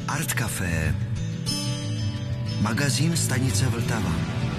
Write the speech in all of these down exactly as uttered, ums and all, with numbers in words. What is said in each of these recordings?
Art Café, magazín stanice Vltava.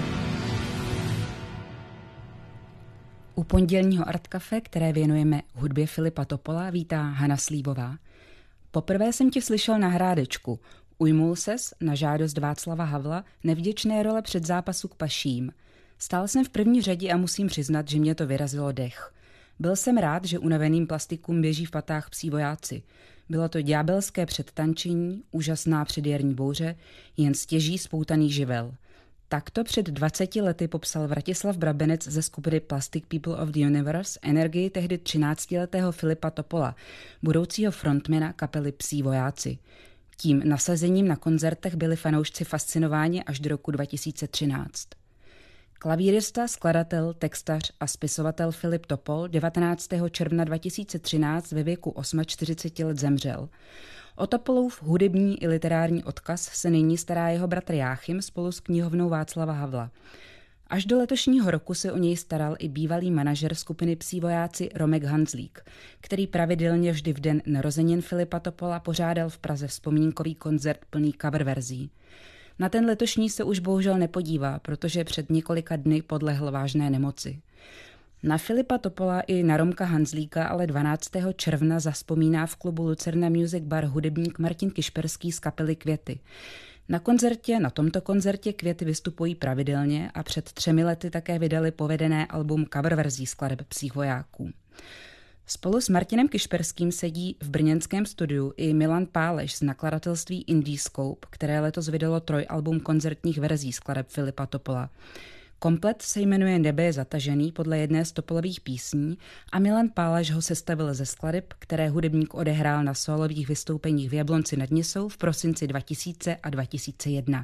U pondělního Art Café, které věnujeme hudbě Filipa Topola, vítá Hana Slívová. Poprvé jsem tě slyšel na hrádečku. Ujmul ses na žádost Václava Havla nevděčné role před zápasu k Paším. Stál jsem v první řadě a musím přiznat, že mě to vyrazilo dech. Byl jsem rád, že unaveným plastikům běží v patách psí vojáci. Bylo to ďábelské předtančení, úžasná předjarní bouře, jen stěží spoutaný živel. Takto před dvaceti lety popsal Vratislav Brabenec ze skupiny Plastic People of the Universe energii tehdy třináctiletého Filipa Topola, budoucího frontmana kapely Psí vojáci. Tím nasazením na koncertech byli fanoušci fascinováni až do roku dva tisíce třináct. Klavírista, skladatel, textař a spisovatel Filip Topol devatenáctého června dva tisíce třináct ve věku čtyřiceti osmi let zemřel. O Topolův hudební i literární odkaz se nyní stará jeho bratr Jáchym spolu s knihovnou Václava Havla. Až do letošního roku se o něj staral i bývalý manažer skupiny Psí vojáci Romek Hanzlík, který pravidelně vždy v den narozenin Filipa Topola pořádal v Praze vzpomínkový koncert plný cover verzí. Na ten letošní se už bohužel nepodívá, protože před několika dny podlehl vážné nemoci. Na Filipa Topola i na Romka Hanzlíka ale dvanáctého června zavzpomíná v klubu Lucerna Music Bar hudebník Martin Kišperský z kapely Květy. Na koncertě, na tomto koncertě Květy vystupují pravidelně a před třemi lety také vydali povedené album cover verzí skladeb Psích vojáků. Spolu s Martinem Kišperským sedí v brněnském studiu i Milan Páleš z nakladatelství Indiescope, které letos vydalo trojalbum koncertních verzí skladeb Filipa Topola. Komplet se jmenuje Nebe je zatažený podle jedné z Topolových písní a Milan Páleš ho sestavil ze skladeb, které hudebník odehrál na sólových vystoupeních v Jablonci nad Nisou v prosinci dva tisíce a dva tisíce jedna.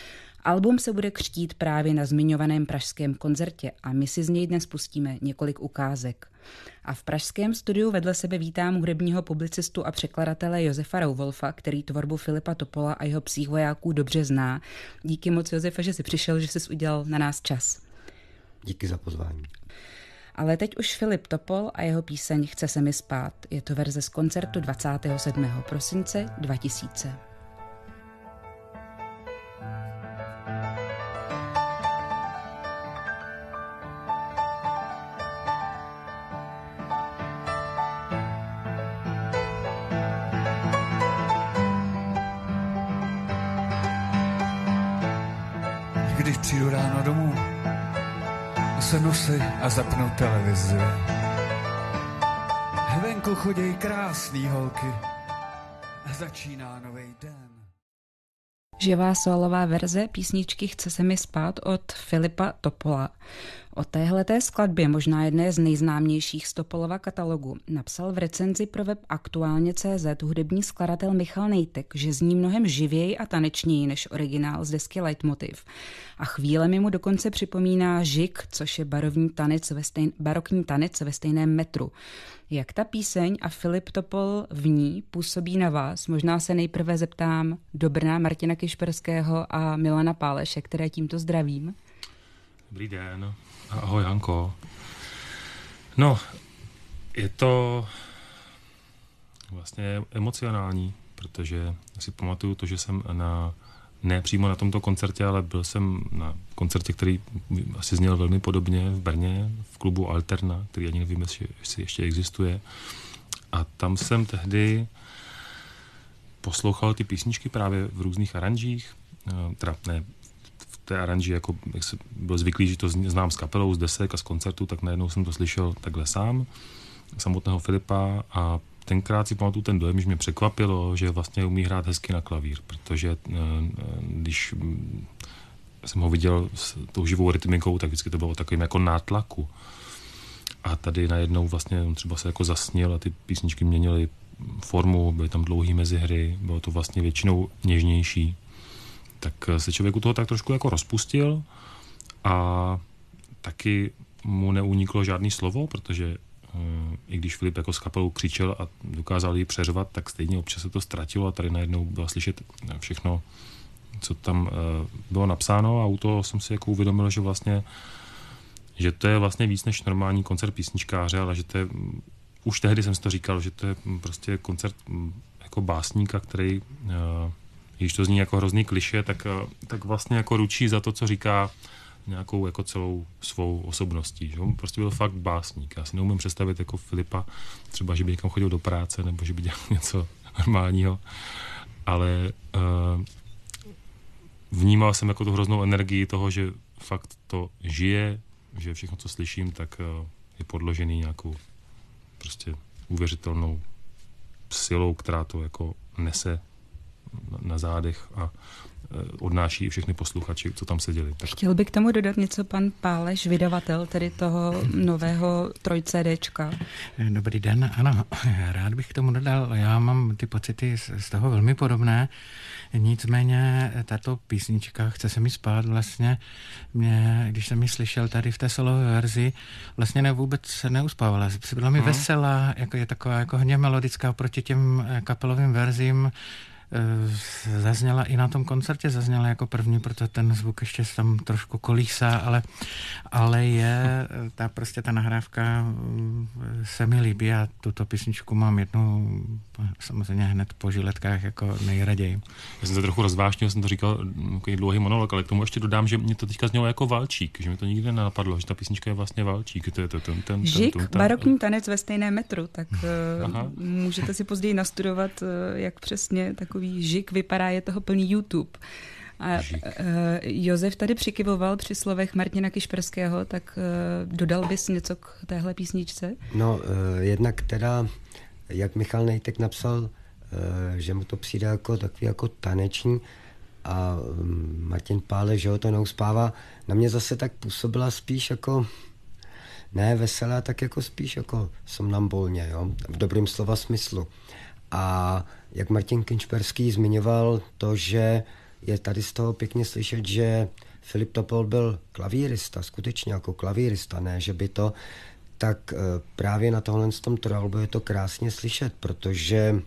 Album se bude křtít právě na zmiňovaném pražském koncertě a my si z něj dnes pustíme několik ukázek. A v pražském studiu vedle sebe vítám hudebního publicistu a překladatele Josefa Rouwolfa, který tvorbu Filipa Topola a jeho Psích vojáků dobře zná. Díky moc, Josefa, že jsi přišel, že jsi udělal na nás čas. Díky za pozvání. Ale teď už Filip Topol a jeho píseň Chce se mi spát. Je to verze z koncertu dvacátého sedmého prosince dva tisíce. Když přijdu ráno domů, sednu si a zapnu televizi. Venku chodí krásný holky a začíná nový den. Živá sólová verze písničky Chce se mi spát od Filipa Topola. O téhleté skladbě, možná jedné z nejznámějších z Topolova katalogu, napsal v recenzi pro web Aktuálně tečka cé zet hudební skladatel Michal Nejtek, že zní mnohem živěji a tanečněji než originál z desky Leitmotiv. A chvílemi mu dokonce připomíná žig, což je barovní tanec ve stejn, barokní tanec ve stejném metru. Jak ta píseň a Filip Topol v ní působí na vás? Možná se nejprve zeptám do Brna Martina Kišperského a Milana Páleše, které tímto zdravím. Dobrý den. Ahoj, Hanko. No, je to vlastně emocionální, protože si pamatuju to, že jsem na, ne přímo na tomto koncertě, ale byl jsem na koncertě, který asi zněl velmi podobně v Brně, v klubu Alterna, který ani nevím, jestli ještě existuje. A tam jsem tehdy poslouchal ty písničky právě v různých aranžích, teda ne v té aranži, jako jak jsem byl zvyklý, že to znám s kapelou, z desek a z koncertu, tak najednou jsem to slyšel takhle sám, samotného Filipa, a tenkrát si pamatuju ten dojem, že mě překvapilo, že vlastně umí hrát hezky na klavír, protože když jsem ho viděl s tou živou rytmikou, tak vždycky to bylo takovým jako nátlaku. A tady najednou vlastně on třeba se jako zasnil a ty písničky měnily formu, byly tam dlouhý mezihry, bylo to vlastně většinou něžnější. Tak se člověk u toho tak trošku jako rozpustil a taky mu neuniklo žádný slovo, protože uh, i když Filip jako s kapelou křičel a dokázal ji přeřvat, tak stejně občas se to ztratilo a tady najednou bylo slyšet všechno, co tam uh, bylo napsáno, a u toho jsem si jako uvědomil, že vlastně že to je vlastně víc než normální koncert písničkáře, ale že to je, už tehdy jsem si to říkal, že to je prostě koncert jako básníka, který uh, když to zní jako hrozný klišé, tak, tak vlastně jako ručí za to, co říká nějakou jako celou svou osobností. Že? On prostě byl fakt básník. Já si neumím představit jako Filipa, třeba, že by někam chodil do práce, nebo že by dělal něco normálního, ale uh, vnímal jsem jako tu hroznou energii toho, že fakt to žije, že všechno, co slyším, tak uh, je podložený nějakou prostě uvěřitelnou silou, která to jako nese na, na zádech a odnáší všechny posluchači, co tam seděli. Tak. Chtěl by k tomu dodat něco pan Páleš, vydavatel tedy toho nového trojcédéčka. Dobrý den, ano, rád bych k tomu dodal, já mám ty pocity z toho velmi podobné, nicméně tato písnička Chce se mi spát vlastně, mě, když jsem ji slyšel tady v té solové verzi, vlastně ne, vůbec se neuspávala, byla mi hmm. veselá, jako je taková jako hodně melodická proti těm kapelovým verzím. Zazněla i na tom koncertě, zazněla jako první, protože ten zvuk ještě tam trošku kolísá, ale, ale je, ta prostě ta nahrávka se mi líbí a tuto písničku mám jednu samozřejmě hned po žiletkách jako nejraději. Já jsem to trochu rozvášnil, jsem to říkal takový dlouhý monolog, ale k tomu ještě dodám, že mě to teďka znělo jako valčík, že mi to nikdy nenapadlo, že ta písnička je vlastně valčík. To je to, ten, ten, Žik, ten, ten, barokní tanec ve stejném metru, tak Aha. můžete si později nastudovat, jak přesně takový žik vypadá, je toho plný YouTube. A uh, Josef tady přikyvoval při slovech Martina Kišperského, tak uh, dodal bys něco k téhle písničce? No, uh, jednak teda, jak Michal Nejtek napsal, uh, že mu to přijde jako takový jako taneční a um, Martin Páleš, že ho to neuspává, na mě zase tak působila spíš jako ne veselá, tak jako spíš jako somnambulně, jo, v dobrým slova smyslu. A jak Martin Kišperský zmiňoval to, že je tady z toho pěkně slyšet, že Filip Topol byl klavírista, skutečně jako klavírista, ne, že by to, tak právě na tohle z tom trojálbu je to krásně slyšet, protože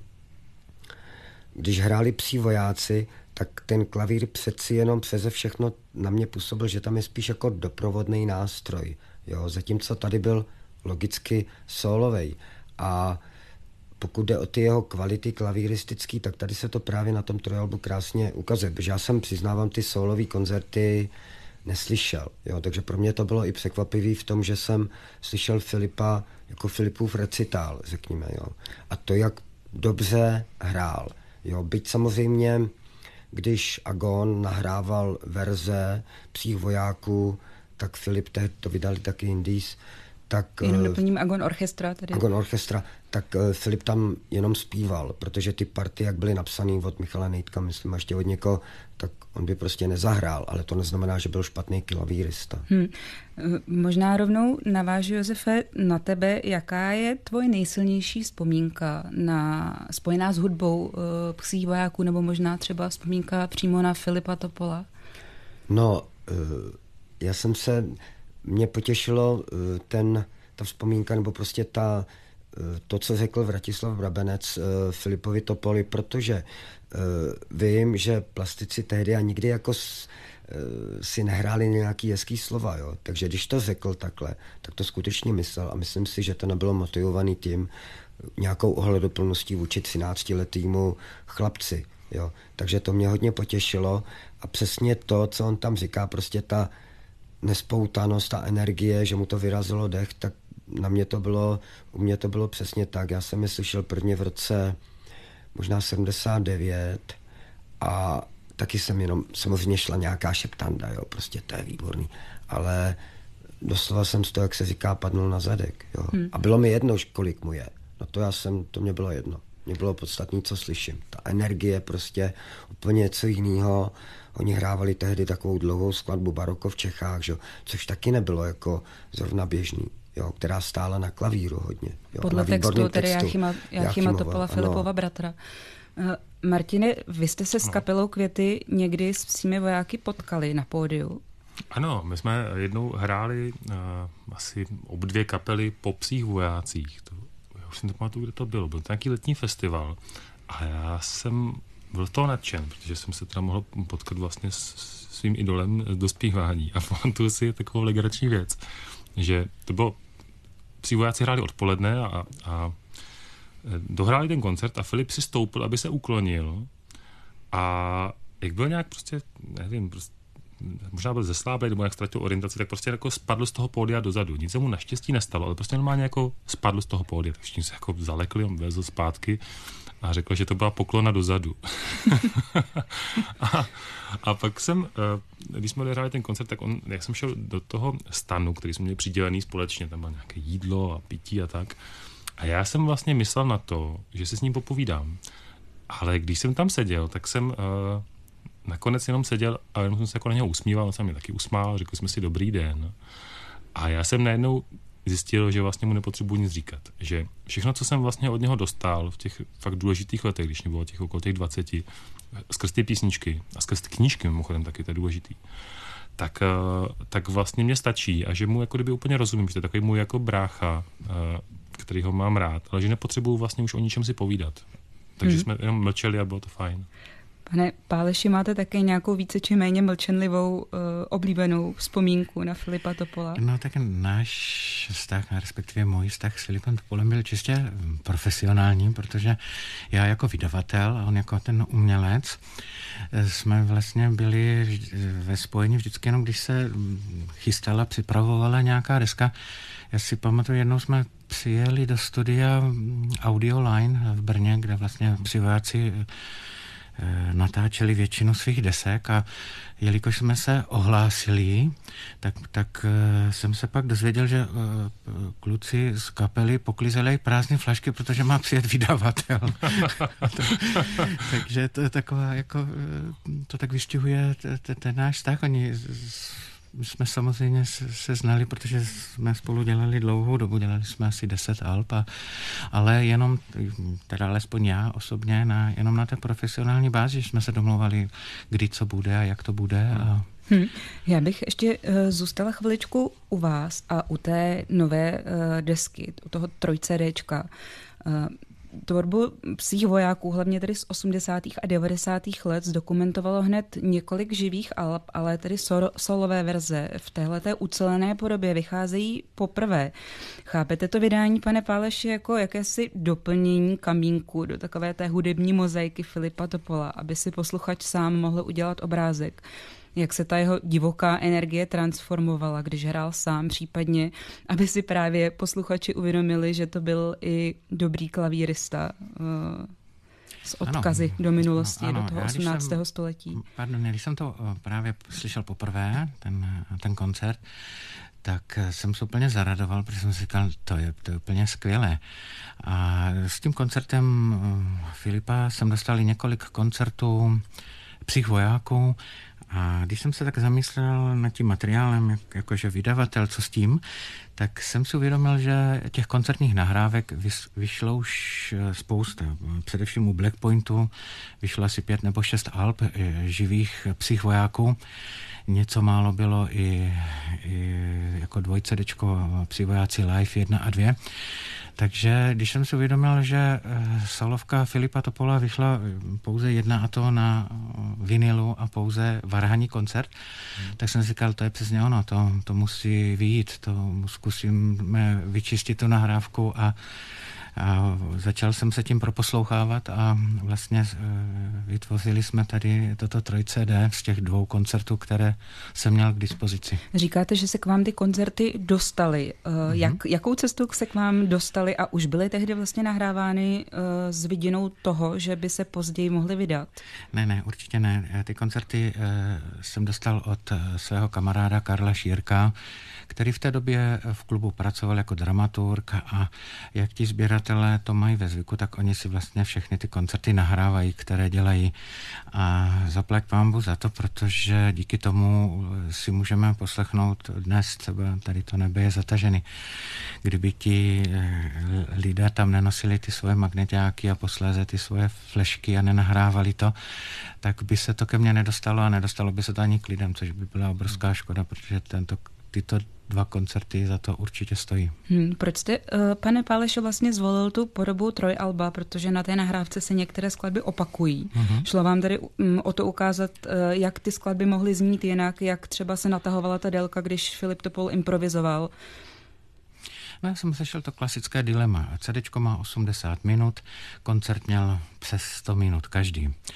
když hráli Psí vojáci, tak ten klavír přeci jenom přeze všechno na mě působil, že tam je spíš jako doprovodný nástroj, jo, zatímco tady byl logicky sólovej. A pokud jde o ty jeho kvality klavíristický, tak tady se to právě na tom trojalbu krásně ukazuje, protože já jsem, přiznávám, ty solový koncerty neslyšel, jo, takže pro mě to bylo i překvapivý v tom, že jsem slyšel Filipa jako Filipův recitál, řekněme, jo. A to, jak dobře hrál, jo, byť samozřejmě, když Agon nahrával verze Psích vojáků, tak Filip tehdy to vydali taky Indies, tak... Jenom doplním Agon Orchestra. Tedy. Agon Orchestra, tak uh, Filip tam jenom zpíval, protože ty party, jak byly napsaný od Michala Nejtka, myslím, ještě od někoho, tak on by prostě nezahrál, ale to neznamená, že byl špatný klavírista. Hmm. Možná rovnou navážu, Josefe, na tebe, jaká je tvoje nejsilnější vzpomínka na, spojená s hudbou uh, Psích vojáků, nebo možná třeba vzpomínka přímo na Filipa Topola? No, uh, já jsem se... Mě potěšilo ten, ta vzpomínka, nebo prostě ta, to, co řekl Vratislav Brabenec Filipovi Topoli, protože vím, že plastici tehdy a nikdy jako si nehráli nějaký hezký slova, jo. Takže když to řekl takhle, tak to skutečně myslel a myslím si, že to nebylo motivovaný tím nějakou ohleduplností vůči třináctiletýmu chlapci, jo. Takže to mě hodně potěšilo a přesně to, co on tam říká, prostě ta nespoutanost, ta energie, že mu to vyrazilo dech, tak na mě to bylo, u mě to bylo přesně tak. Já jsem je slyšel prvně v roce možná sedmdesát devět a taky jsem jenom, samozřejmě šla nějaká šeptanda, jo, prostě to je výborný, ale doslova jsem z toho, jak se říká, padnul na zadek, jo. Hmm. A bylo mi jedno, kolik mu je. No to já jsem, to mě bylo jedno. Mně bylo podstatné, co slyším. Ta energie prostě úplně něco jiného. Oni hrávali tehdy takovou dlouhou skladbu Baroko v Čechách, že? Což taky nebylo jako zrovna běžný, jo? Která stála na klavíru hodně. Jo? Podle textu, tedy Jáchyma, Jáchyma Topola, Filipova bratra. Uh, Martine, vy jste se s kapelou Květy někdy s Psími vojáky potkali na pódiu? Ano, my jsme jednou hráli uh, asi ob dvě kapely po Psích vojácích. To, já už si nepamatuju, kde to bylo. Byl to nějaký letní festival a já jsem byl to nadšen, protože jsem se teda mohl potkat vlastně s svým idolem do zpívání. A pamatuju si takovou legrační věc, že to bylo, Psí vojáci hráli odpoledne a, a dohráli ten koncert a Filip si stoupil, aby se uklonil A jak byl nějak prostě, nevím, prostě, možná byl zesláblý, nebo jak ztratil orientaci, tak prostě jako spadl z toho pódia dozadu. Nic se mu naštěstí nestalo, ale prostě normálně jako spadl z toho pódia. Tak všichni se jako zalekli, on vezl zpátky a řekl, že to byla poklona dozadu. a, a pak jsem, když jsme odehráli ten koncert, tak on, jak jsem šel do toho stanu, který jsme měli přidělený společně, tam bylo nějaké jídlo a pití a tak. A já jsem vlastně myslel na to, že si s ním popovídám. Ale když jsem tam seděl, tak jsem uh, nakonec jenom seděl a jenom jsem se jako na něho usmíval, on se mě taky usmál, řekli jsme si dobrý den. A já jsem najednou zjistil, že vlastně mu nepotřebuji nic říkat. Že všechno, co jsem vlastně od něho dostal v těch fakt důležitých letech, když mě bylo těch okolo těch dvaceti, skrz ty písničky a skrz ty knížky, mimochodem taky, to je důležitý, tak, uh, tak vlastně mě stačí a že mu jako kdyby úplně rozumím, že to je takový můj jako brácha, uh, který ho mám rád, ale že nepotřebuju vlastně už o ničem si povídat. Takže hmm. jsme jenom mlčeli a bylo to fajn. Pane Páleši, máte také nějakou více či méně mlčenlivou uh, oblíbenou vzpomínku na Filipa Topola? No tak náš vztah, respektive můj vztah s Filipem Topolem byl čistě profesionální, protože já jako vydavatel a on jako ten umělec jsme vlastně byli ve spojení vždycky jenom, když se chystala, připravovala nějaká deska. Já si pamatuju, jednou jsme přijeli do studia Audio Line v Brně, kde vlastně přivojáci natáčeli většinu svých desek a jelikož jsme se ohlásili, tak, tak jsem se pak dozvěděl, že kluci z kapely poklízeli prázdné flašky, protože má přijet vydavatel. to, takže to je taková, jako, to tak vystihuje ten náš vztah. Oni My jsme samozřejmě se znali, protože jsme spolu dělali dlouhou dobu, dělali jsme asi deset alb, a, ale jenom, teda alespoň já osobně, na, jenom na té profesionální bázi jsme se domlouvali, kdy co bude a jak to bude. A... Hmm. Já bych ještě uh, zůstala chviličku u vás a u té nové uh, desky, u toho trojcédéčka. Uh, Tvorbu Psích vojáků, hlavně tedy z osmdesátých a devadesátých let, zdokumentovalo hned několik živých alb, ale tedy sol, solové verze v téhleté ucelené podobě vycházejí poprvé. Chápete to vydání, pane Páleši, jako jakési doplnění kamínku do takové té hudební mozaiky Filipa Topola, aby si posluchač sám mohl udělat obrázek, jak se ta jeho divoká energie transformovala, když hrál sám, případně, aby si právě posluchači uvědomili, že to byl i dobrý klavírista uh, s odkazy ano, do minulosti, ano, do toho osmnáctého století. Pardon, když jsem to právě slyšel poprvé, ten, ten koncert, tak jsem se úplně zaradoval, protože jsem si říkal, to je, to je úplně skvělé. A s tím koncertem Filipa jsem dostal i několik koncertů Psích vojáků. A když jsem se tak zamyslel nad tím materiálem, jak, jakože vydavatel, co s tím, tak jsem si uvědomil, že těch koncertních nahrávek vyšlo už spousta. Především u Blackpointu vyšlo asi pět nebo šest alb živých Psích vojáků. Něco málo bylo i, i jako dvojcedečko Psí vojáci live jedna a dvě. Takže když jsem si uvědomil, že solovka Filipa Topola vyšla pouze jedna, a to na vinilu a pouze varhanní koncert, hmm. tak jsem si říkal, to je přesně ono, to, to musí vyjít, to zkusíme vyčistit tu nahrávku a A začal jsem se tím proposlouchávat a vlastně vytvořili jsme tady toto troj C D z těch dvou koncertů, které jsem měl k dispozici. Říkáte, že se k vám ty koncerty dostaly. Mm-hmm. Jak, jakou cestou se k vám dostaly a už byly tehdy vlastně nahrávány s vidinou toho, že by se později mohly vydat? Ne, ne, určitě ne. Ty koncerty jsem dostal od svého kamaráda Karla Šírka, který v té době v klubu pracoval jako dramaturg, a jak ti sběratelé to mají ve zvyku, tak oni si vlastně všechny ty koncerty nahrávají, které dělají. A zaplať pánbu za to, protože díky tomu si můžeme poslechnout dnes, třeba tady to nebe je zatažený. Kdyby ti lidé tam nenosili ty svoje magneťáky a posléze ty svoje flešky a nenahrávali to, tak by se to ke mně nedostalo a nedostalo by se to ani k lidem, což by byla obrovská škoda, protože tento, tyto dva koncerty za to určitě stojí. Hmm, proč jste, uh, pane Pálešo, vlastně zvolil tu podobu trojalba, protože na té nahrávce se některé skladby opakují. Uh-huh. Šlo vám tedy um, o to ukázat, uh, jak ty skladby mohly znít jinak, jak třeba se natahovala ta délka, když Filip Topol improvizoval? No, já jsem sešel to klasické dilema. CDčko má osmdesát minut, koncert měl přes sto minut každý.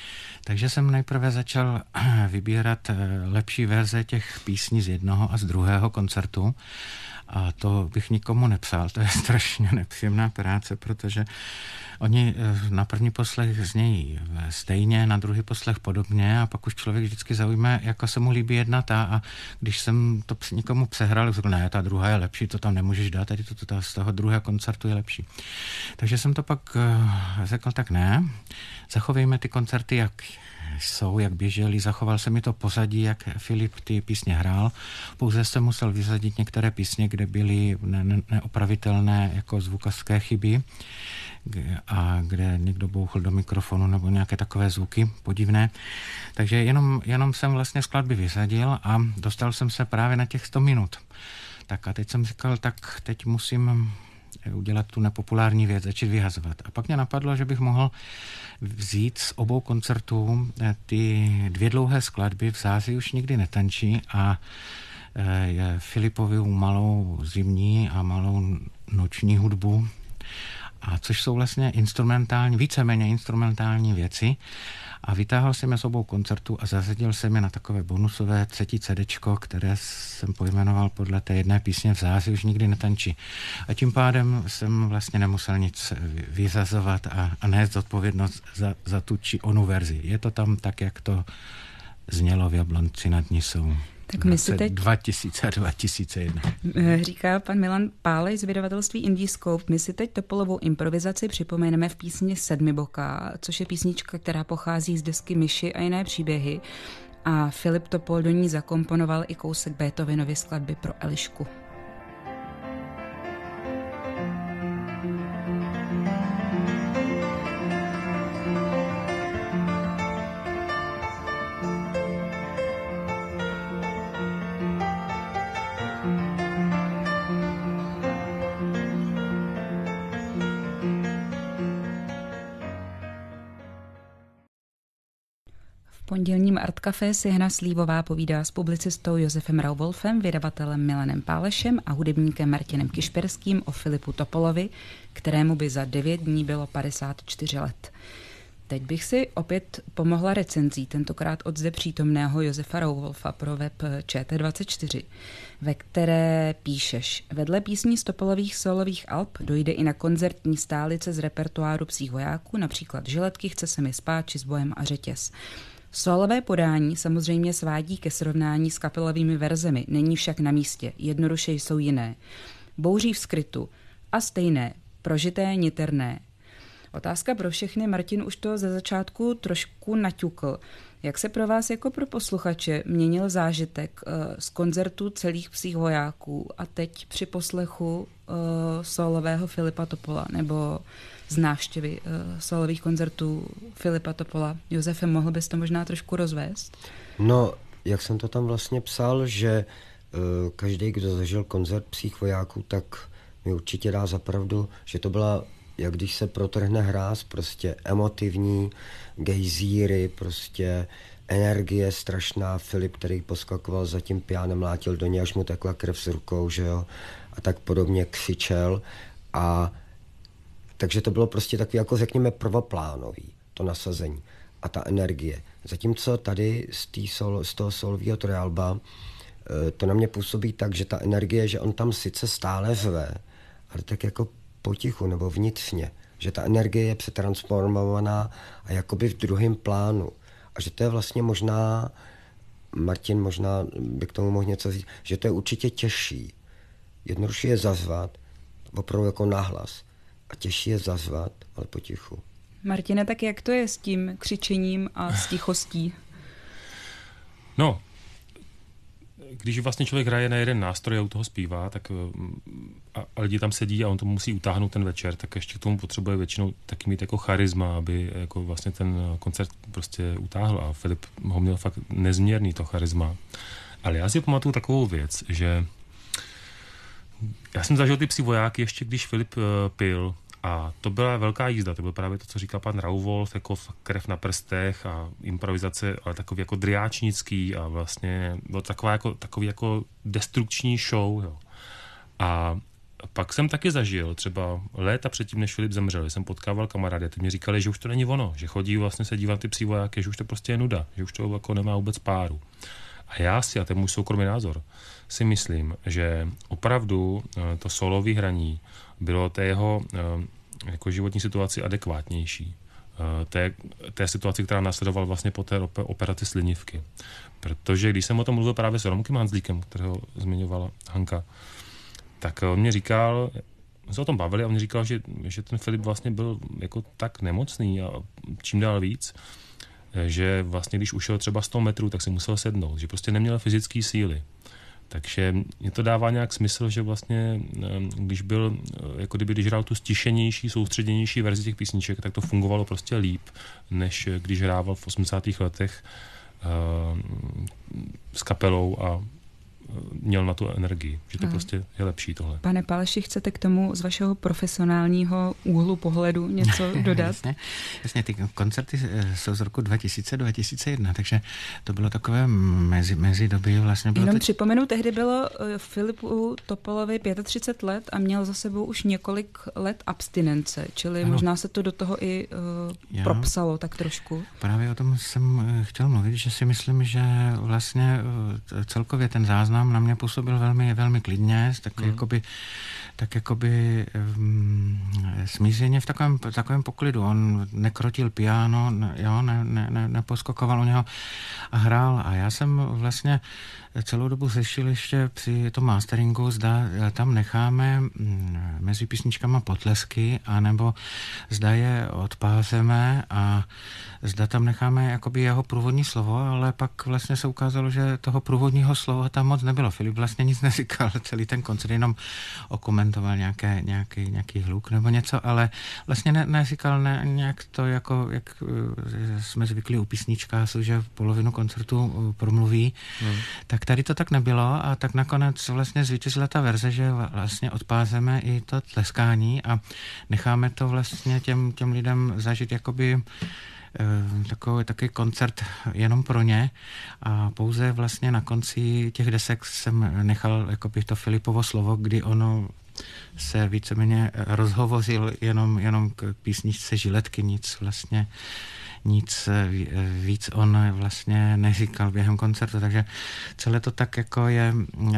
Takže jsem nejprve začal vybírat lepší verze těch písní z jednoho a z druhého koncertu. A to bych nikomu nepsal, to je strašně nepříjemná práce, protože oni na první poslech znějí stejně, na druhý poslech podobně a pak už člověk vždycky zaujme, jako se mu líbí jedna ta a když jsem to nikomu přehrál, řekl, ne, ta druhá je lepší, to tam nemůžeš dát, tady to, to, to z toho druhého koncertu je lepší. Takže jsem to pak řekl, tak ne, zachovejme ty koncerty, jak jsou, jak běželi, zachoval se mi to pozadí, jak Filip ty písně hrál, pouze jsem musel vyzadit některé písně, kde byly ne- ne- neopravitelné jako zvukařské chyby a kde někdo bouchl do mikrofonu nebo nějaké takové zvuky podivné. Takže jenom, jenom jsem vlastně skladby vysadil a dostal jsem se právě na těch sto minut. Tak a teď jsem říkal, tak teď musím udělat tu nepopulární věc, začít vyhazovat. A pak mě napadlo, že bych mohl vzít z obou koncertů ty dvě dlouhé skladby V září už nikdy netančí a Filipovi malou zimní a malou noční hudbu, a což jsou vlastně instrumentální, víceméně instrumentální věci. A vytáhl jsem je s obou koncertů a zasadil jsem je na takové bonusové třetí cedečko, které jsem pojmenoval podle té jedné písně V září už nikdy netančí. A tím pádem jsem vlastně nemusel nic vyzazovat a, a nést odpovědnost za, za tu či onu verzi. Je to tam tak, jak to znělo v Jablonci nad Nisou. Tak my si teď... dva tisíce a dva tisíce jedna. Říká pan Milan Pálej z vydavatelství Indiscope. My si teď Topolovou improvizaci připomeneme v písni Sedmiboká, což je písnička, která pochází z desky Myši a jiné příběhy. A Filip Topol do ní zakomponoval i kousek Beethovenovy skladby pro Elišku. V pondělním Art Café si Hana Slívová povídá s publicistou Josefem Rauvolfem, vydavatelem Milanem Pálešem a hudebníkem Martinem Kišperským o Filipu Topolovi, kterému by za devět dní bylo padesát čtyři let. Teď bych si opět pomohla recenzí, tentokrát od zde přítomného Josefa Rauvolfa pro web Č T dvacet čtyři, ve které píšeš: vedle písní z Topolových solových alb dojde i na koncertní stálice z repertoáru Psích vojáků, například Žiletky, Chce se mi spát či S bojem a řetěz. Solové podání samozřejmě svádí ke srovnání s kapelovými verzemi, není však na místě, jednoduše jsou jiné. Bouří v skrytu a stejné, prožité, niterné. Otázka pro všechny, Martin už to ze začátku trošku naťukl. Jak se pro vás jako pro posluchače měnil zážitek uh, z koncertu celých Psích vojáků a teď při poslechu uh, solového Filipa Topola nebo z návštěvy uh, solových koncertů Filipa Topola? Josefe, mohl bys to možná trošku rozvést? No, jak jsem to tam vlastně psal, že uh, každý, kdo zažil koncert Psích vojáků, tak mi určitě dá za pravdu, že to byla, jak když se protrhne hráz, prostě emotivní, gejzíry, prostě energie strašná. Filip, který poskakoval za tím pianem, mlátil do něj, až mu tekla krev z rukou, že jo, a tak podobně křičel. A takže to bylo prostě takový, jako řekněme, prvoplánový, to nasazení a ta energie. Zatímco tady z, tý sol, z toho solového trialba to na mě působí tak, že ta energie, že on tam sice stále řve, ale tak jako potichu nebo vnitřně, že ta energie je přetransformovaná a jakoby v druhém plánu. A že to je vlastně možná, Martin možná by k tomu mohl něco říct, že to je určitě těžší. Jednodušší je zazvat, opravdu jako nahlas. A těžší je zazvat, ale potichu. Martine, tak jak to je s tím křičením a s tichostí? No, když vlastně člověk hraje na jeden nástroj a u toho zpívá, tak a, a lidi tam sedí a on to musí utáhnout ten večer, tak ještě k tomu potřebuje většinou taky mít jako charisma, aby jako vlastně ten koncert prostě utáhl, a Filip ho měl fakt nezměrný to charisma. Ale já si pamatuju takovou věc, že já jsem zažil ty Psí vojáky ještě když Filip uh, pil, a to byla velká jízda, to byl právě to, co říkal pan Rauvolf, jako krev na prstech a improvizace, ale takový jako driáčnický a vlastně byl taková jako, takový jako destrukční show, jo. A pak jsem taky zažil, třeba léta předtím, než Filip zemřel, jsem potkával kamarády, ty mi říkali, že už to není ono, že chodí vlastně se dívat ty psí vojáky, že už to prostě je nuda, že už to jako nemá vůbec páru. A já si, a to je můj soukromý názor, si myslím, že opravdu to solový hraní bylo té jeho jako životní situaci adekvátnější. Té, té situaci, která následovala vlastně po té operaci slinivky. Protože když jsem o tom mluvil právě s Romkem Hanzlíkem, kterého zmiňovala Hanka, tak on mě říkal, my se o tom bavili a on mě říkal, že, že ten Filip vlastně byl jako tak nemocný a čím dál víc, že vlastně když ušel třeba sto metrů, tak si musel sednout, že prostě neměl fyzické síly. Takže mě to dává nějak smysl, že vlastně, když byl, jako kdyby, když hrál tu stišenější, soustředěnější verzi těch písniček, tak to fungovalo prostě líp, než když hrával v osmdesátých letech uh, s kapelou a měl na tu energii, že to Aha. prostě je lepší tohle. Pane Páleši, chcete k tomu z vašeho profesionálního úhlu pohledu něco dodat? jasně, jasně, ty koncerty jsou z roku dva tisíce dva tisíce jedna, takže to bylo takové mezi, mezi doby vlastně. Bylo Jenom to... připomenu, tehdy bylo Filipu Topolovi třicet pět let a měl za sebou už několik let abstinence, čili ano. možná se to do toho i uh, propsalo tak trošku. Právě o tom jsem chtěl mluvit, že si myslím, že vlastně celkově ten záznam na mě působil velmi, velmi klidně, tak mm. jakoby, tak jakoby um, smířeně v takovém, takovém poklidu. On nekrotil piano, ne, jo, ne, ne, ne, neposkokoval u něho a hrál. A já jsem vlastně celou dobu řešil ještě při tom masteringu, zda tam necháme mezi písničkama potlesky, anebo zda je odpázeme a zda tam necháme jakoby jeho průvodní slovo, ale pak vlastně se ukázalo, že toho průvodního slova tam moc nebylo. Filip vlastně nic neříkal, celý ten koncert jenom okomentoval nějaké, nějaký, nějaký hluk nebo něco, ale vlastně ne, neříkal ne, nějak to, jako jak jsme zvyklí u písničkářů, že polovinu koncertu promluví, hmm. tak tady to tak nebylo a tak nakonec vlastně zvítězila ta verze, že vlastně odpázeme i to tleskání a necháme to vlastně těm, těm lidem zažít jakoby takový, takový koncert jenom pro ně a pouze vlastně na konci těch desek jsem nechal jakoby to Filipovo slovo, kdy ono se víceméně rozhovořil jenom, jenom k písničce Žiletky, nic vlastně nic víc on vlastně neříkal během koncertu, takže celé to tak jako je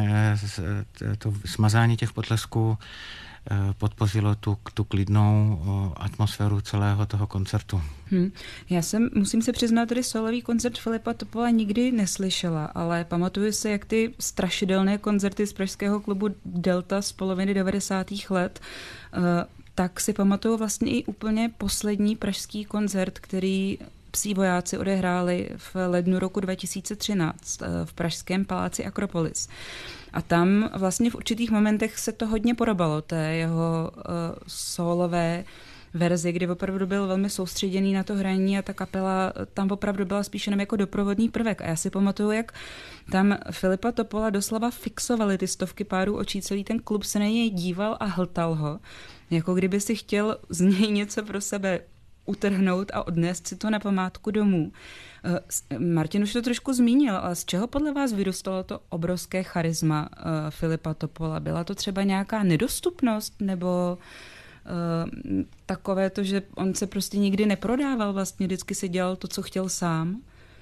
to smazání těch potlesků podpořilo tu, tu klidnou atmosféru celého toho koncertu. Hmm. Já jsem, musím se přiznat, tedy solový koncert Filipa Topola nikdy neslyšela, ale pamatuju si, jak ty strašidelné koncerty z pražského klubu Delta z poloviny devadesátých let, tak si pamatuju vlastně i úplně poslední pražský koncert, který Psí vojáci odehráli v lednu roku dva tisíce třináct v pražském paláci Akropolis. A tam vlastně v určitých momentech se to hodně podobalo, té jeho uh, solové verzi, kdy opravdu byl velmi soustředěný na to hraní a ta kapela tam opravdu byla spíš jenom jako doprovodný prvek. A já si pamatuju, jak tam Filipa Topola doslova fixovali ty stovky párů očí, celý ten klub se na něj díval a hltal ho, jako kdyby si chtěl z něj něco pro sebe utrhnout a odnést si to na památku domů. Martin už to trošku zmínil, ale z čeho podle vás vyrůstalo to obrovské charisma uh, Filipa Topola? Byla to třeba nějaká nedostupnost nebo uh, takové to, že on se prostě nikdy neprodával, vlastně vždycky si dělal to, co chtěl sám?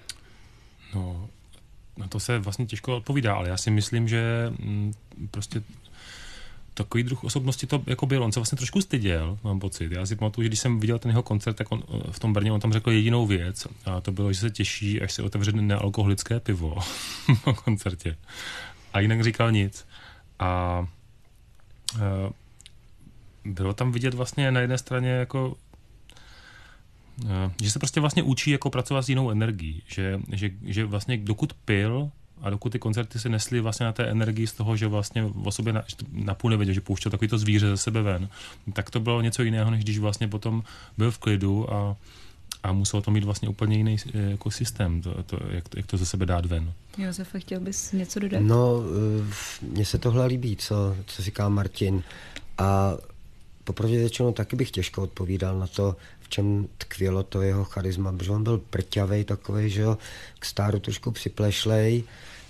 No, na to se vlastně těžko odpovídá, ale já si myslím, že m, prostě takový druh osobnosti to jako byl. On se vlastně trošku styděl, mám pocit. Já si pamatuju, že když jsem viděl ten jeho koncert, tak on v tom Brně, on tam řekl jedinou věc a to bylo, že se těší, až se otevře nealkoholické pivo na koncertě. A jinak říkal nic. A e, bylo tam vidět vlastně na jedné straně jako e, že se prostě vlastně učí jako pracovat s jinou energií. Že, že, že vlastně dokud pil a dokud ty koncerty se nesly vlastně na té energii z toho, že vlastně o sobě na, napůl nevěděl, že pouštěl takový to zvíře ze sebe ven, tak to bylo něco jiného, než když vlastně potom byl v klidu a, a musel to mít vlastně úplně jiný jako systém, to, to, jak, to, jak to ze sebe dát ven. Josefe, chtěl bys něco dodat? No, mně se tohle líbí, co, co říká Martin. A popravdě řečeno taky bych těžko odpovídal na to, v čem tkvělo to jeho charisma, protože on byl prťavej takovej, že jo, k stáru trošku připlešlej,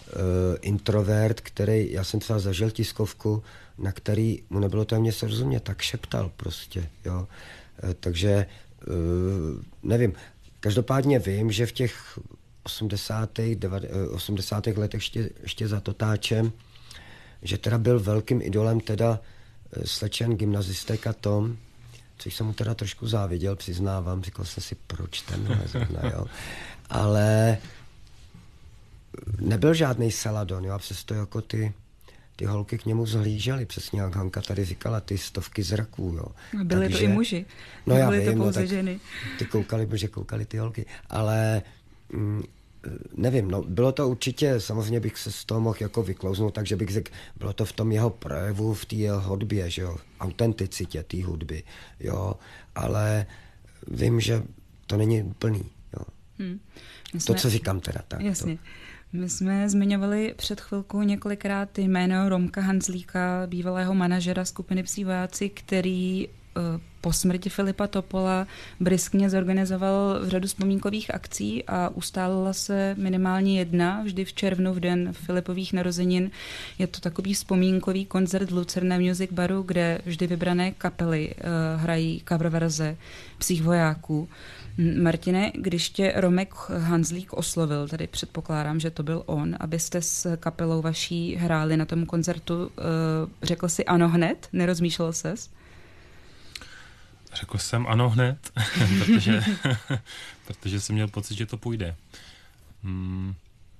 introvert, který, já jsem třeba zažil tiskovku, na který mu nebylo téměř srozumět, tak šeptal prostě, jo. Uh, takže uh, nevím, každopádně vím, že v těch osmdesátých, osmdesátých letech ještě, ještě za Totáčem, že teda byl velkým idolem teda slečen gymnazistek a Tom, což jsem mu teda trošku záviděl, přiznávám, říkal jsem si, proč tenhle zrovna, jo. Ale nebyl žádný Celadon, jo, a přesto jako ty, ty holky k němu zhlížely, přesně jak Hanka tady říkala, ty stovky zraků, jo. Byli Takže, to i muži, no já byli vím, to pouze no, ženy. Ty koukali, protože koukali ty holky, ale mm, nevím, no bylo to určitě, samozřejmě bych se z toho mohl jako vyklouznout, takže bych řekl, bylo to v tom jeho projevu, v té jeho hudbě, že jo, autenticitě té hudby, jo, ale vím, že to není úplný, jo. Hmm. Jsme... To, co říkám teda. Tak, Jasně. To... My jsme zmiňovali před chvilkou několikrát jméno Romka Hanzlíka, bývalého manažera skupiny Psí vojáci, který po smrti Filipa Topola bryskně zorganizoval v řadu vzpomínkových akcí a ustálila se minimálně jedna, vždy v červnu, v den Filipových narozenin. Je to takový vzpomínkový koncert v Lucerné Music Baru, kde vždy vybrané kapely uh, hrají cover verze Psích vojáků. Martine, když tě Romek Hanzlík oslovil, tady předpokládám, že to byl on, abyste s kapelou vaší hráli na tom koncertu, uh, řekl jsi ano hned? Nerozmýšlel ses? Řekl jsem ano hned, protože, protože jsem měl pocit, že to půjde. Hmm.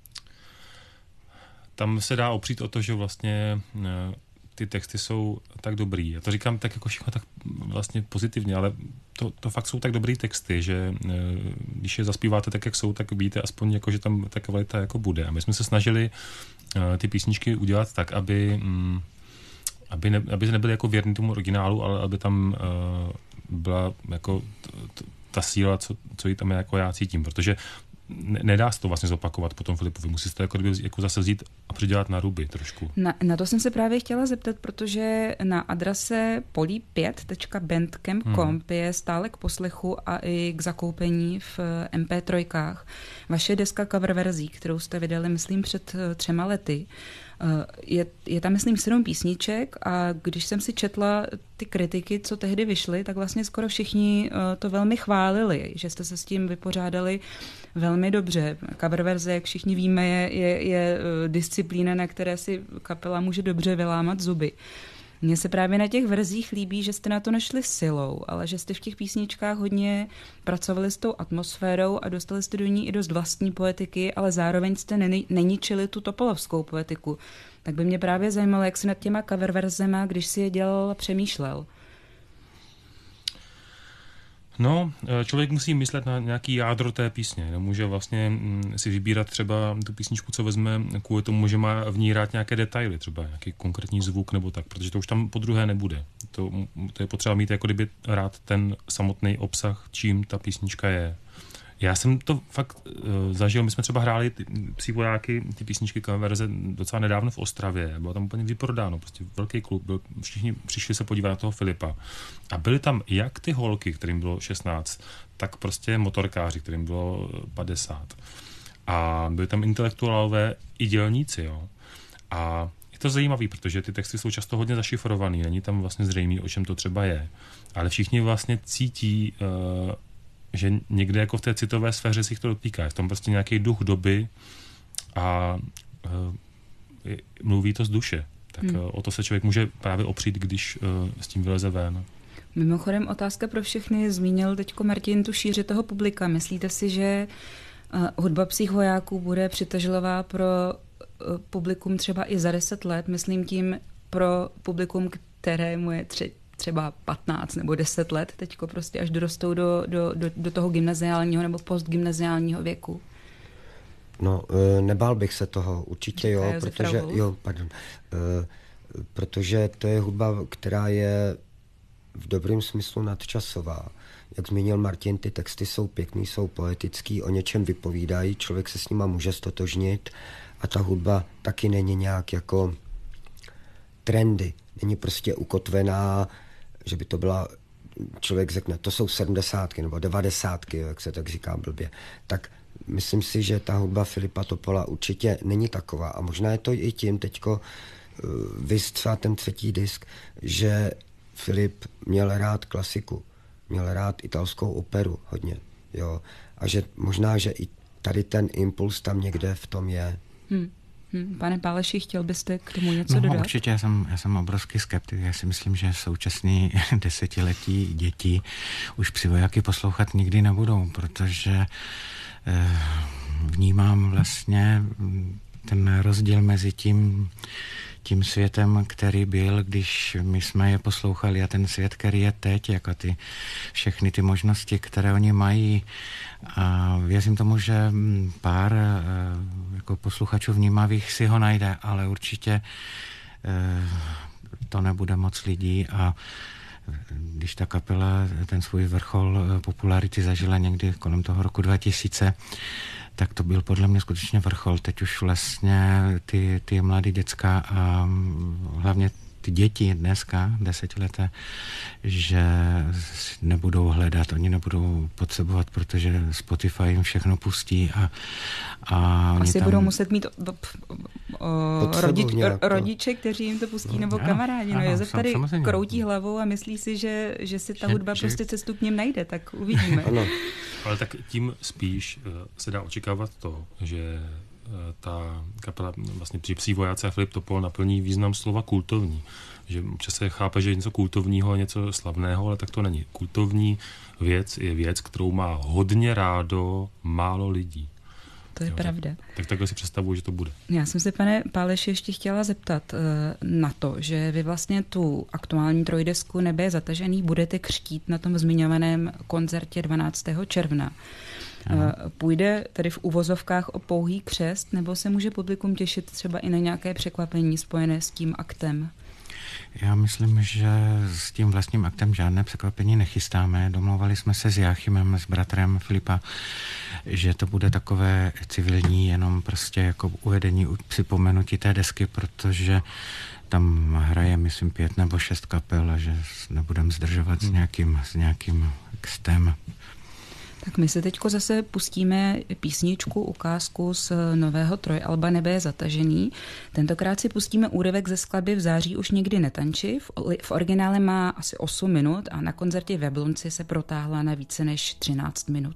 Tam se dá opřít o to, že vlastně ty texty jsou tak dobrý. Já to říkám tak jako všechno tak vlastně pozitivně, ale to, to fakt jsou tak dobrý texty, že když je zaspíváte tak, jak jsou, tak víte aspoň, jako, že tam ta kvalita jako bude. A my jsme se snažili ty písničky udělat tak, aby... Hmm, aby, ne, aby nebyly jako věrný tomu originálu, ale aby tam uh, byla jako t, t, ta síla, co, co jí tam jako já cítím, protože ne, nedá se to vlastně zopakovat po tom Filipovi, musí se to jako, jako zase vzít a přidělat na ruby trošku. Na, na to jsem se právě chtěla zeptat, protože na adrese polí pět tečka bandcamp tečka com hmm. je stále k poslechu a i k zakoupení v em pé tři vaše deska cover verzí, kterou jste vydali, myslím, před třema lety. Je, je tam, myslím, sedm písniček a když jsem si četla ty kritiky, co tehdy vyšly, tak vlastně skoro všichni to velmi chválili, že jste se s tím vypořádali velmi dobře. Cover verze, jak všichni víme, je, je, je disciplína, na které si kapela může dobře vylámat zuby. Mně se právě na těch verzích líbí, že jste na to nešli silou, ale že jste v těch písničkách hodně pracovali s tou atmosférou a dostali jste do ní i dost vlastní poetiky, ale zároveň jste neničili tu topolovskou poetiku. Tak by mě právě zajímalo, jak se nad těma cover verzema, když si je dělal a přemýšlel. No, člověk musí myslet na nějaký jádro té písně. Nemůže vlastně si vybírat třeba tu písničku, co vezme, kvůli tomu, že má v ní hrát nějaké detaily, třeba nějaký konkrétní zvuk nebo tak, protože to už tam po druhé nebude. To, to je potřeba mít jako kdyby rád ten samotný obsah, čím ta písnička je. Já jsem to fakt uh, zažil, my jsme třeba hráli ty Psí vojáky, ty písničky verze docela nedávno v Ostravě, bylo tam úplně vyprodáno, prostě velký klub, byl, všichni přišli se podívat na toho Filipa a byly tam jak ty holky, kterým bylo šestnáct, tak prostě motorkáři, kterým bylo padesát a byli tam intelektuálové i dělníci, jo. A je to zajímavý, protože ty texty jsou často hodně zašifrovaný, není tam vlastně zřejmý, o čem to třeba je, ale všichni vlastně cítí uh, že někde jako v té citové sféře si to dotýká. Je v tom prostě nějaký duch doby a uh, mluví to z duše. Tak hmm. uh, o to se člověk může právě opřít, když uh, s tím vyleze ven. Mimochodem otázka pro všechny. Zmínil teďko Martin tu šíři toho publika. Myslíte si, že uh, hudba Psích vojáků bude přitažlivá pro uh, publikum třeba i za deset let? Myslím tím pro publikum, kterému je tři třeba patnáct nebo deset let, teďko prostě až dorostou do, do, do, do toho gymnaziálního nebo postgymnaziálního věku. No, nebál bych se toho, určitě jo, Josef protože, Raoul. jo, pardon, protože to je hudba, která je v dobrém smyslu nadčasová. Jak zmínil Martin, ty texty jsou pěkný, jsou poetický, o něčem vypovídají, člověk se s nima může stotožnit a ta hudba taky není nějak jako trendy, není prostě ukotvená, že by to byla, člověk řekne, to jsou sedmdesátky nebo devadesátky, jak se tak říká blbě, tak myslím si, že ta hudba Filipa Topola určitě není taková. A možná je to i tím teďko vys třeba ten třetí disk, že Filip měl rád klasiku, měl rád italskou operu hodně, jo. A že možná, že i tady ten impuls tam někde v tom je. Hmm. Hmm. Pane Páleši, chtěl byste k tomu něco no, dodat? Určitě, já jsem, já jsem obrovský skeptik. Já si myslím, že současní desetiletí děti už Přivojáky poslouchat nikdy nebudou, protože eh, vnímám vlastně ten rozdíl mezi tím, tím světem, který byl, když my jsme je poslouchali, a ten svět, který je teď, jako ty všechny ty možnosti, které oni mají. A věřím tomu, že pár jako posluchačů vnímavých si ho najde, ale určitě to nebude moc lidí. A když ta kapela ten svůj vrchol popularity zažila někdy kolem toho roku dva tisíce, tak to byl podle mě skutečně vrchol. Teď už vlastně ty, ty mladé děcka a hlavně ty děti dneska, desetileté, že nebudou hledat, oni nebudou potřebovat, protože Spotify jim všechno pustí a, a oni asi tam budou muset mít o, o, rodič, rodiče, kteří jim to pustí, nebo ano, kamarádi. No, ano, Josef tady samozřejmě kroutí hlavou a myslí si, že, že si ta že, hudba že... prostě cestu k něm najde, tak uvidíme. Ano. Ale tak tím spíš se dá očekávat to, že ta kapela, vlastně Pří vojáci a Filip Topol naplní význam slova kultovní. Že občas se chápe, že je něco kultovního a něco slavného, ale tak to není. Kultovní věc je věc, kterou má hodně rádo málo lidí. To je jo, pravda. Tak, tak takhle si představuji, že to bude. Já jsem se, pane Páleši, ještě chtěla zeptat uh, na to, že vy vlastně tu aktuální trojdesku Nebe je zatažený budete křtít na tom zmiňovaném koncertě dvanáctého června. Uh, půjde tedy v uvozovkách o pouhý křest, nebo se může publikum těšit třeba i na nějaké překvapení spojené s tím aktem? Já myslím, že s tím vlastním aktem žádné překvapení nechystáme. Domlouvali jsme se s Jáchymem, s bratrem Filipa, že to bude takové civilní, jenom prostě jako uvedení, připomenutí té desky, protože tam hraje, myslím, pět nebo šest kapel a že nebudeme zdržovat hmm. s nějakým, s nějakým textem. Tak my se teďko zase pustíme písničku, ukázku z nového trojalba Nebe je zatažený. Tentokrát si pustíme úryvek ze skladby V září už nikdy netanči. V, v originále má asi osm minut a na koncertě v Jablonci se protáhla na více než třináct minut.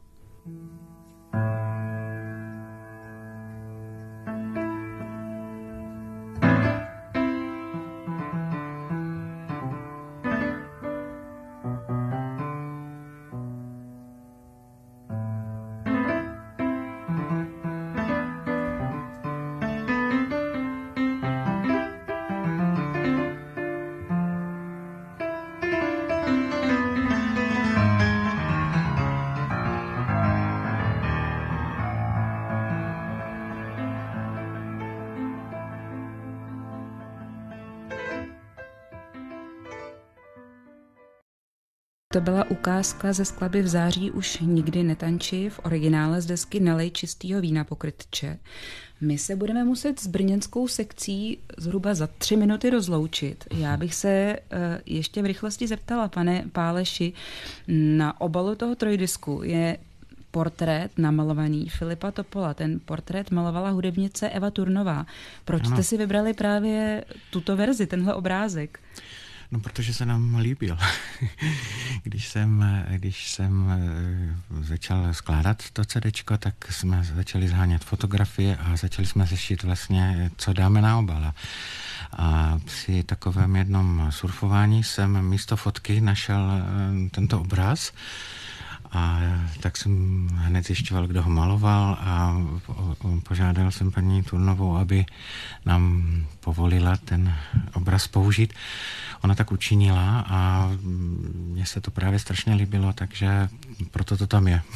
To byla ukázka ze skladby V září už nikdy netanči, v originále z desky Nelej čistýho vína pokrytče. My se budeme muset s brněnskou sekcí zhruba za tři minuty rozloučit. Já bych se uh, ještě v rychlosti zeptala, pane Páleši, na obalu toho trojdisku je portrét namalovaný Filipa Topola. Ten portrét malovala hudebnice Eva Turnová. Proč ano. jste si vybrali právě tuto verzi, tenhle obrázek? No, protože se nám líbil. Když jsem, když jsem začal skládat to CDčko, tak jsme začali zhánět fotografie a začali jsme řešit vlastně, co dáme na obal. A při takovém jednom surfování jsem místo fotky našel tento obraz. A tak jsem hned zjišťoval, kdo ho maloval a požádal jsem paní Turnovou, aby nám povolila ten obraz použít. Ona tak učinila a mně se to právě strašně líbilo, takže proto to tam je.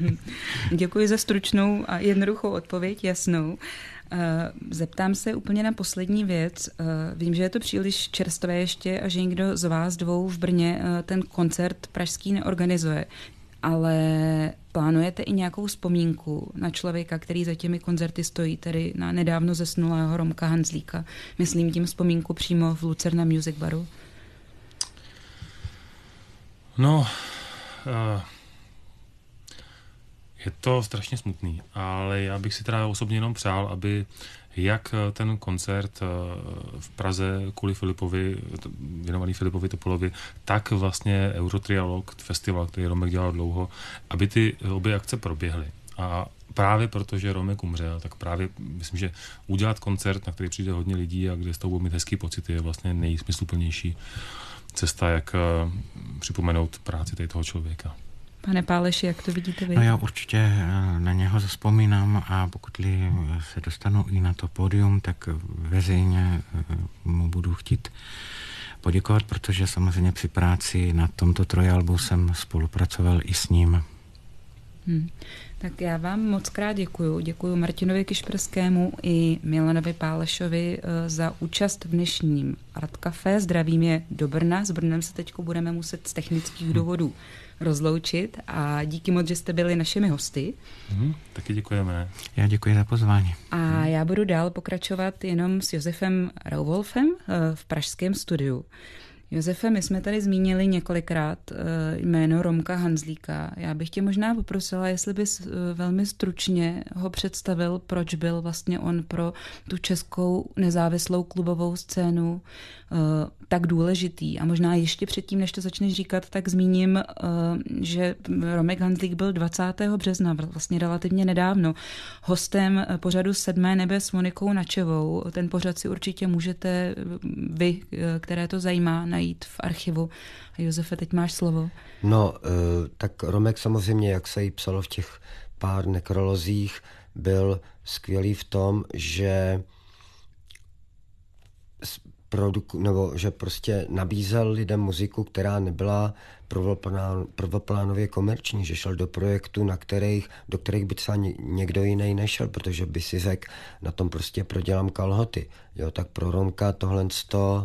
Děkuji za stručnou a jednoduchou odpověď, jasnou. Zeptám se úplně na poslední věc. Vím, že je to příliš čerstvé ještě a že někdo z vás dvou v Brně ten koncert pražský neorganizuje. Ale plánujete i nějakou vzpomínku na člověka, který za těmi koncerty stojí, tedy na nedávno zesnulého Romka Hanzlíka? Myslím tím vzpomínku přímo v Lucerna Music Baru. No, uh, Je to strašně smutný, ale já bych si teda osobně jenom přál, aby jak ten koncert v Praze kvůli Filipovi, věnovaný Filipovi Topolovi, tak vlastně Eurotrialog, festival, který Romek dělal dlouho, aby ty obě akce proběhly. A právě protože Romek umřel, tak právě myslím, že udělat koncert, na který přijde hodně lidí a kde s tou budou mít hezký pocity, je vlastně nejsmysluplnější cesta, jak připomenout práci tady toho člověka. Pane Páleši, jak to vidíte vy? No já určitě na něho zavzpomínám a pokud se dostanu i na to pódium, tak veřejně mu budu chtít poděkovat, protože samozřejmě při práci na tomto trojalbu jsem spolupracoval i s ním. Hmm. Tak já vám moc krát děkuju. Děkuju Martinovi Kišperskému i Milanovi Pálešovi za účast v dnešním Art Café. Zdravím je do Brna. S Brnem se teď budeme muset z technických důvodů rozloučit a díky moc, že jste byli našimi hosty. Hmm, taky děkujeme. Já děkuji za pozvání. A já budu dál pokračovat jenom s Josefem Rauwolfem v pražském studiu. Josefe, my jsme tady zmínili několikrát jméno Romka Hanzlíka. Já bych tě možná poprosila, jestli bys velmi stručně ho představil, proč byl vlastně on pro tu českou nezávislou klubovou scénu tak důležitý. A možná ještě předtím, než to začneš říkat, tak zmíním, že Romek Hanzlík byl dvacátého března, vlastně relativně nedávno, hostem pořadu Sedmé nebe s Monikou Načevou. Ten pořad si určitě můžete vy, které to zajímá, najít v archivu. A Josefe, teď máš slovo. No, tak Romek samozřejmě, jak se jí psalo v těch pár nekrolozích, byl skvělý v tom, že produku, nebo že prostě nabízel lidem muziku, která nebyla prvoplánově komerční, že šel do projektů, na kterých, do kterých by třeba někdo jiný nešel, protože by si řekl, na tom prostě prodělám kalhoty. Jo, tak pro Romka tohle to,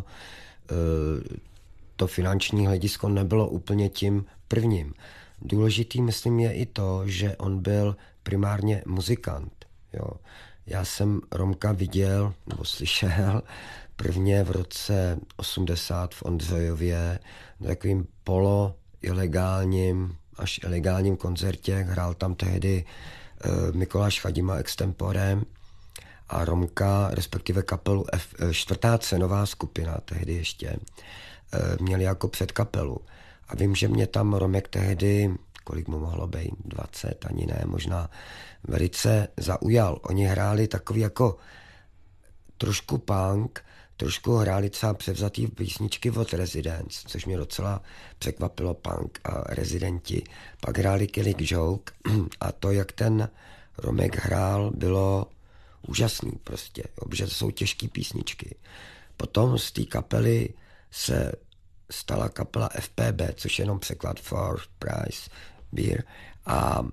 to finanční hledisko nebylo úplně tím prvním. Důležitý, myslím, je i to, že on byl primárně muzikant. Jo. Já jsem Romka viděl, nebo slyšel, prvně v roce osmdesát v Ondřejově na takovým polo ilegálním, až ilegálním koncertě. Hrál tam tehdy uh, Mikuláš Chadima extemporem a Romka, respektive kapelu F, čtvrtá cenová skupina tehdy ještě, uh, měli jako předkapelu. A vím, že mě tam Romek tehdy, kolik mu mohlo být, dvacet, ani ne, možná velice zaujal. Oni hráli takový jako trošku punk, trošku hráli třeba převzatý písničky od Residents, což mě docela překvapilo, punk a Residenti. Pak hráli Killing Joke a to, jak ten Romek hrál, bylo úžasný prostě, protože to jsou těžké písničky. Potom z té kapely se stala kapela F P B, což je jenom překlad for Price Beer, a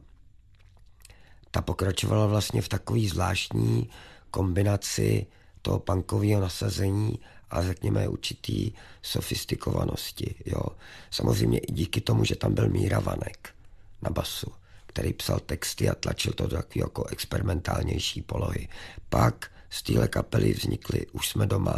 ta pokračovala vlastně v takový zvláštní kombinaci toho punkového nasazení a řekněme určitý sofistikovanosti. Jo. Samozřejmě i díky tomu, že tam byl Míra Vanek na basu, který psal texty a tlačil to do takové jako experimentálnější polohy. Pak z téhle kapely vznikly Už jsme doma.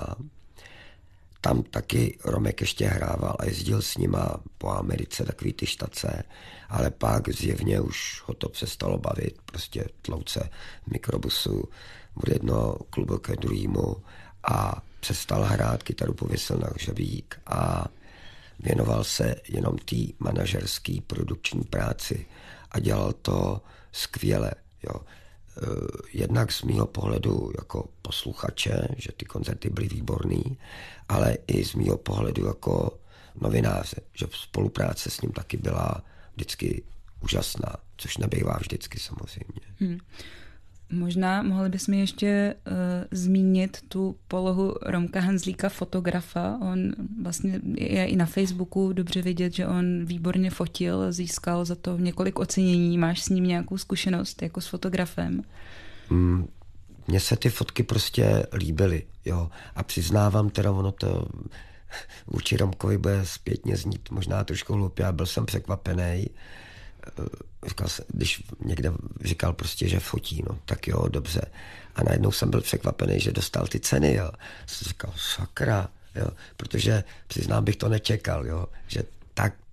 Tam taky Romek ještě hrával a jezdil s nima po Americe, takový ty štace, ale pak zjevně už ho to přestalo bavit, prostě tlouce v mikrobusu od jednoho klubu ke druhému a přestal hrát, kytaru pověsil na hřebík a věnoval se jenom té manažerské produkční práci a dělal to skvěle. Jo. Jednak z mýho pohledu jako posluchače, že ty koncerty byly výborný, ale i z mýho pohledu jako novináře, že spolupráce s ním taky byla vždycky úžasná, což nebývá vždycky samozřejmě. Hmm. Možná mohli bychom ještě uh, zmínit tu polohu Romka Hanzlíka, fotografa. On vlastně je i na Facebooku dobře vidět, že on výborně fotil, získal za to několik ocenění. Máš s ním nějakou zkušenost jako s fotografem? Mm, mně se ty fotky prostě líbily, jo. A přiznávám teda, ono to vůči Romkovi bude zpětně znít možná trošku hloupě, byl jsem překvapený. Říkal jsem, když někde říkal prostě, že fotí, no, tak jo, dobře. A najednou jsem byl překvapený, že dostal ty ceny, jo. Jsem říkal, sakra, jo, protože přiznám, bych to nečekal, jo, že tak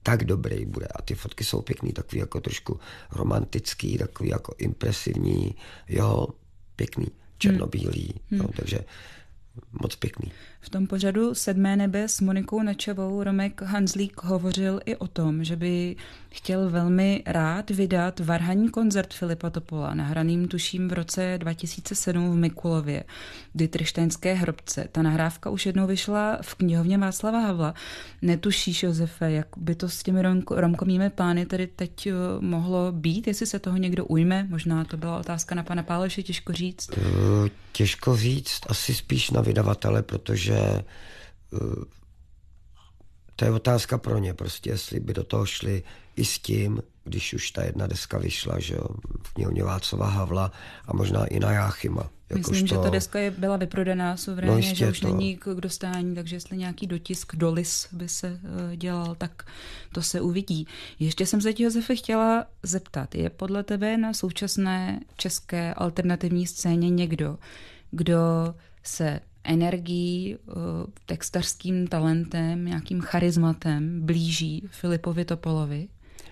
tak dobrý bude. A ty fotky jsou pěkný, takový jako trošku romantický, takový jako impresivní, jo, pěkný, černobílý, hmm. jo, takže moc pěkný. V tom pořadu Sedmé nebe s Monikou Nečevou Romek Hanzlík hovořil i o tom, že by chtěl velmi rád vydat varhanní koncert Filipa Topola, nahraným tuším v roce dva tisíce sedm v Mikulově, Dietrichsteinské hrobce. Ta nahrávka už jednou vyšla v knihovně Václava Havla. Netušíš, Josefe, jak by to s těmi rom- romkomými plány tedy teď uh, mohlo být, jestli se toho někdo ujme? Možná to byla otázka na pana Páleše, těžko říct. Uh, těžko říct, asi spíš na vydavatele, protože uh, to je otázka pro ně, prostě jestli by do toho šli i s tím, když už ta jedna deska vyšla, že jo, v knihovně Václava Havla a možná i na Jáchyma. Myslím, to... že ta deska je, byla vyprodaná suverénně, no že už to... není k dostání, takže jestli nějaký dotisk, dolis by se uh, dělal, tak to se uvidí. Ještě jsem se tě, Josefe, chtěla zeptat, je podle tebe na současné české alternativní scéně někdo, kdo se energií, textařským talentem, nějakým charizmatem blíží Filipovi Topolovi?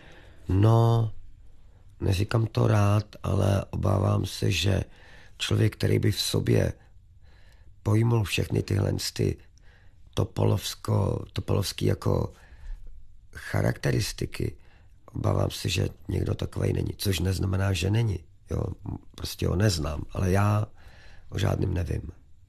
No, neříkám to rád, ale obávám se, že člověk, který by v sobě pojmul všechny tyhle ty topolovsko, topolovský jako charakteristiky, obávám se, že někdo takovej není, což neznamená, že není. Jo, prostě ho neznám, ale já o žádným nevím.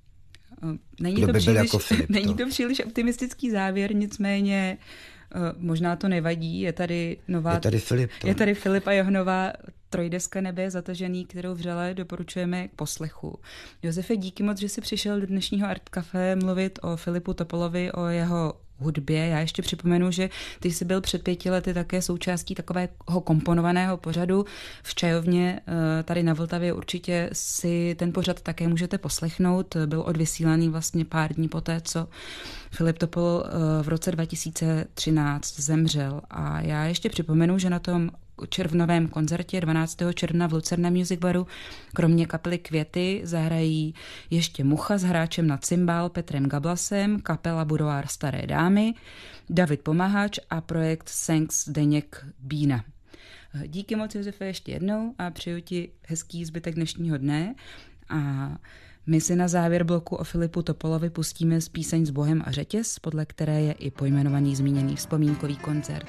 Není to, příliš, jako Filip, není to příliš optimistický závěr, nicméně možná to nevadí. Je tady nová... Je tady Filip. Je tady Filip a jeho nová trojdeska Nebe je zatažený, kterou vřele doporučujeme k poslechu. Josefe, díky moc, že jsi přišel do dnešního Art Café mluvit o Filipu Topolovi, o jeho hudbě. Já ještě připomenu, že ty jsi byl před pěti lety také součástí takového komponovaného pořadu v čajovně tady na Vltavě. Určitě si ten pořad také můžete poslechnout. Byl odvysílaný vlastně pár dní poté, co Filip Topol v roce dva tisíce třináct zemřel. A já ještě připomenu, že na tom červnovém koncertě dvanáctého června v Lucerne Music Baru kromě kapely Květy zahrají ještě Mucha s hráčem na cymbál Petrem Gablasem, kapela Budovár Staré dámy, David Pomahač a projekt Senks Deněk Bína. Díky moc, Josefe, ještě jednou a přeju ti hezký zbytek dnešního dne a my si na závěr bloku o Filipu Topolovi pustíme z píseň S Bohem a řetěz, podle které je i pojmenovaný zmíněný vzpomínkový koncert.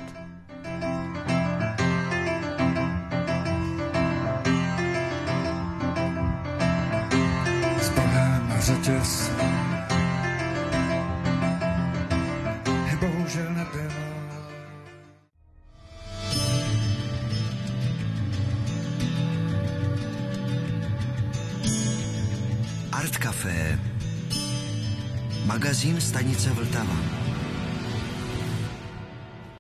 Řetěz bohužel nebyl. Art Café, magazín stanice Vltava.